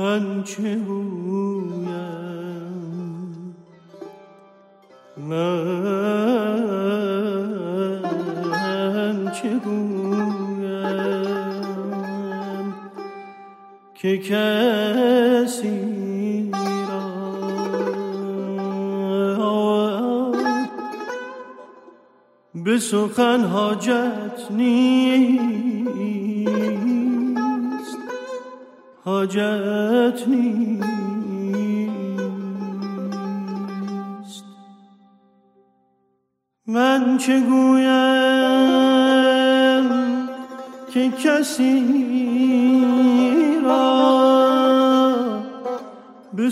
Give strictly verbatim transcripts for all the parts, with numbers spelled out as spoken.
من چه گویم من چه گویم که کسی را به سخن حاجت نیست حاجت نیست من چه گویم که کسی را به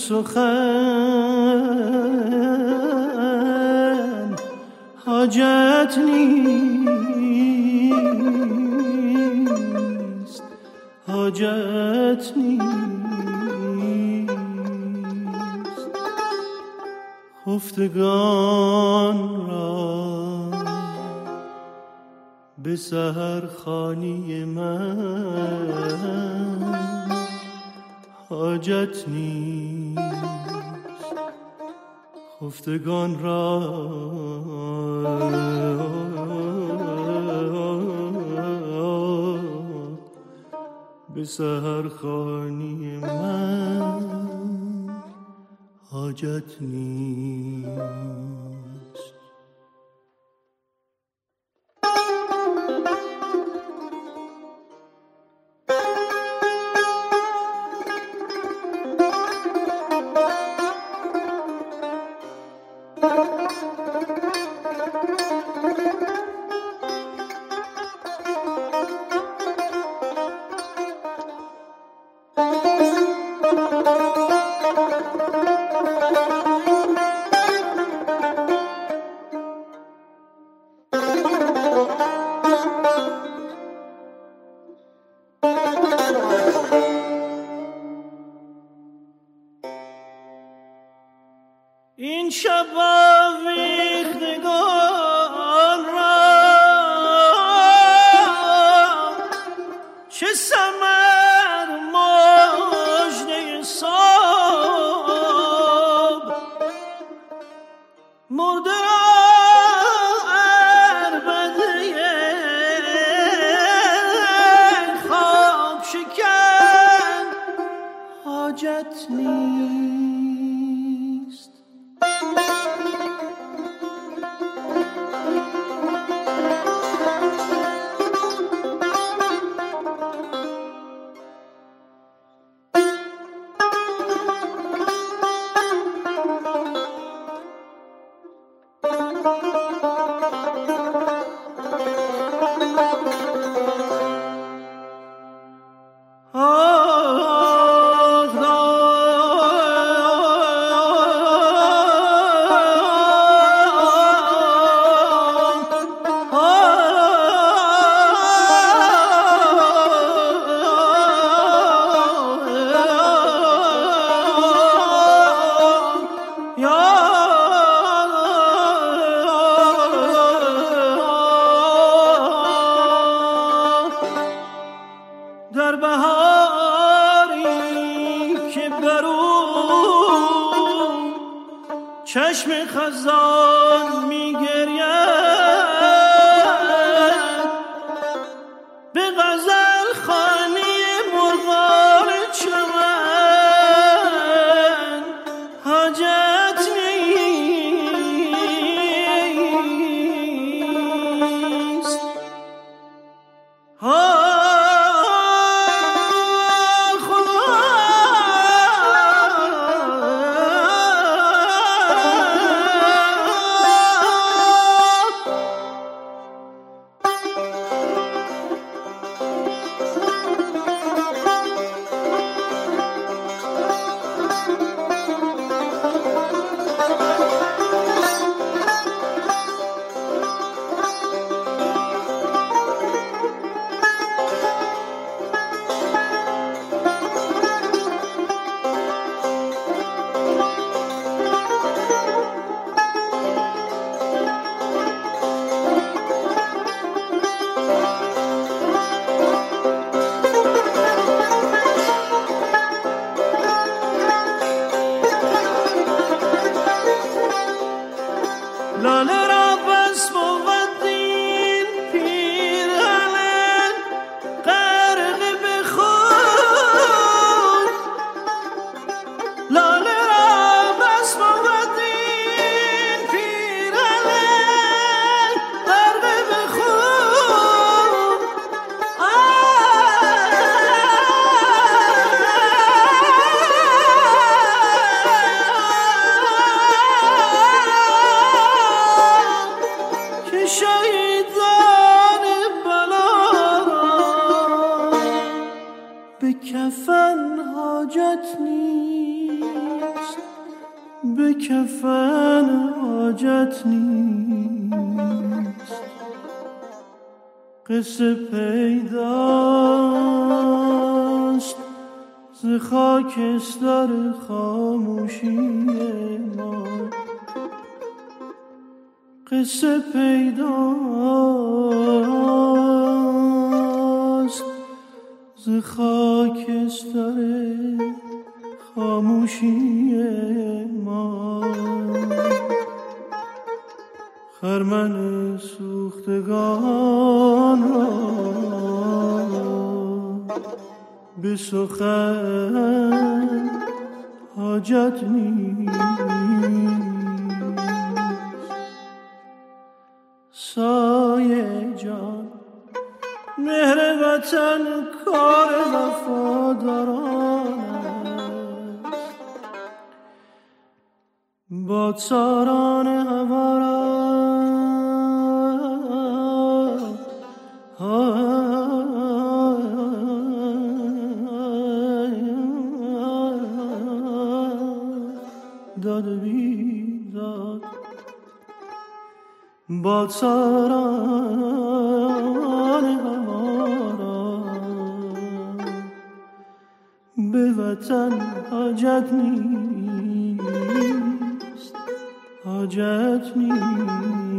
سخن حاجت نیست حاجت نیست خفتگان را به سحرخوانی من حاجت نیست خفتگان را به سحرخوانی من حاجت نیست این شب آویختگان را چه ثمر مژده صبح مرده را عربده خواب شکن حاجت نیست در بهاری که برو چشم خزان میگرید به غزل خوانی مرغان چمن حاجت نیست لاله را بس بود این پیرهن غرق به خون، لاله را بس بود این پیرهن غرق به خون. که شهیدان بلا به کفن حاجت نیست، به کفن حاجت نیست. قصه پیداست ز خاکستر خاموشی ما، قصه پیداست ز خاکستر خاموشی ما. خرمن سوختگان را به سخن حاجت نیست. سایه جان مهر وطن کار وفاداران است، بادساران هوا را داد و بیداد، بادساران هوا را به وطن حاجت نیست، حاجت نیست.